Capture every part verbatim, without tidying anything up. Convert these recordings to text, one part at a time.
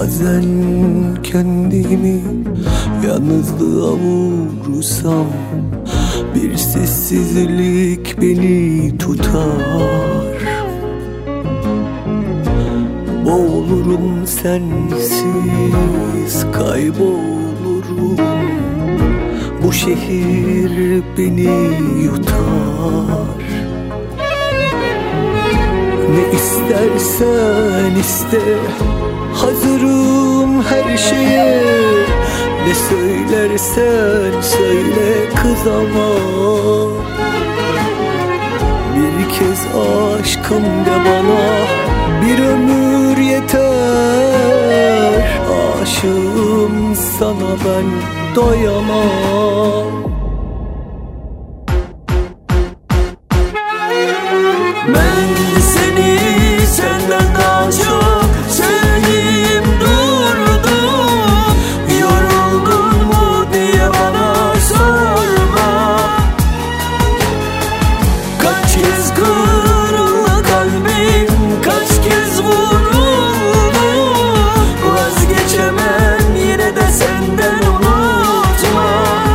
Bazen kendimi yalnızlığa vurursam bir sessizlik beni tutar. Boğulurum sensiz, kaybolurum. Bu şehir beni yutar. Ne istersen iste, hazırım her şeye. Ne söylersen söyle kız ama bir kez aşkım de bana, bir ömür yeter. Aşığım sana ben, doyamam. Ben seni senden daha çok sevdim durdum. Yoruldun mu diye bana sorma. Kaç kez kırıldı kalbim, kaç kez vuruldu. Vazgeçemem yine de senden, unutma.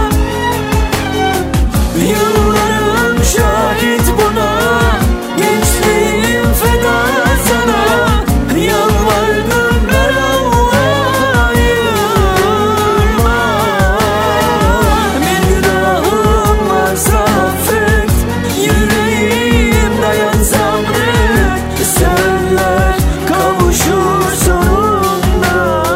Yıllarım şahit buna. Gençliğim feda sana. Yalvardım ben Allah'a, ayırma. Bir günahım varsa affet. Yüreğim dayan, sabret. Sevenler kavuşur sonunda.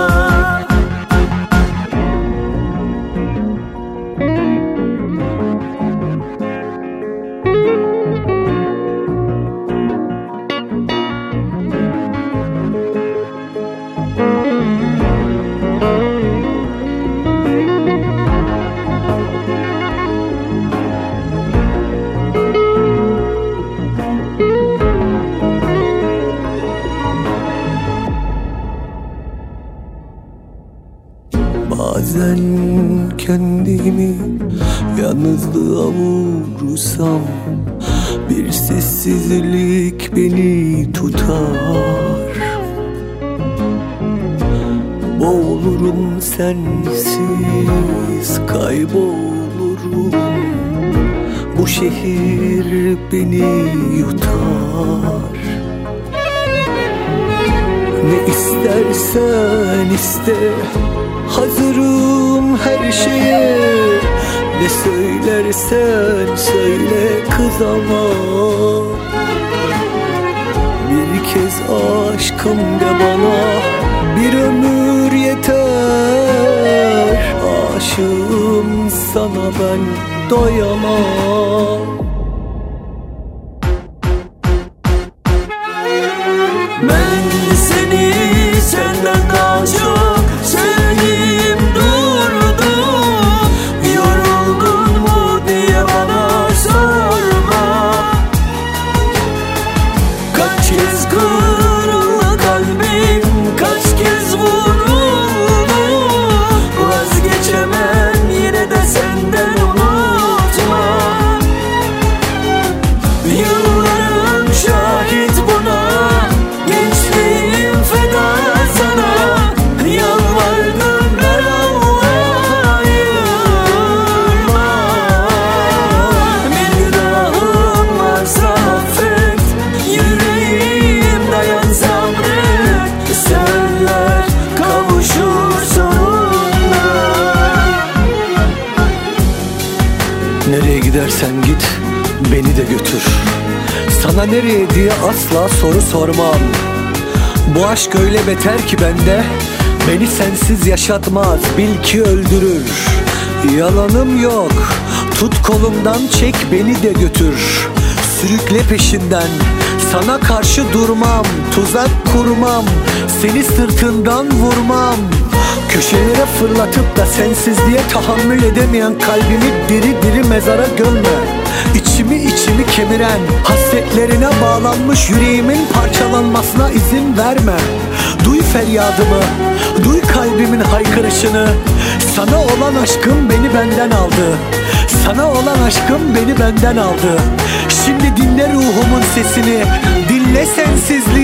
Bazen kendimi yalnızlığa vurursam bir sessizlik beni tutar. Boğulurum sensiz, kaybolurum. Bu şehir beni yutar. Ne istersen iste, hazırım her şeye. Ne söylersen söyle kız ama bir kez aşkım de bana, bir ömür yeter. Aşığım sana ben, doyamam. Ben seni senden daha çok sevdim durdum. Yoruldun mu diye bana sorma. Kaç kez kırıldı kalbim, kaç kez vuruldu. Vazgeçemem yine de senden, unutma. Yıllarım şahit buna. Gençliğim feda sana. Yalvardım ben Allah'a, ayırma. Bir günahım varsa affet. Yüreğim dayan, sabret. Sevenler kavuşur sonunda. Nereye gidersen git, beni de götür. Sana nereye diye asla soru sormam. Bu aşk öyle beter ki bende, beni sensiz yaşatmaz, bil ki öldürür. Yalanım yok, tut kolumdan çek, beni de götür. Sürükle peşinden, sana karşı durmam. Tuzak kurmam, seni sırtından vurmam. Köşelere fırlatıp da sensizliğe tahammül edemeyen kalbimi diri diri mezara gömme. İçimi içimi kemiren, hasretlerine bağlanmış yüreğimin parçalanmasına izin verme. Duy feryadımı, duy kalbimin haykırışını. Sana olan aşkım beni benden aldı. Sana olan aşkım beni benden aldı. Şimdi dinle ruhumun sesini, dinle sensizliği.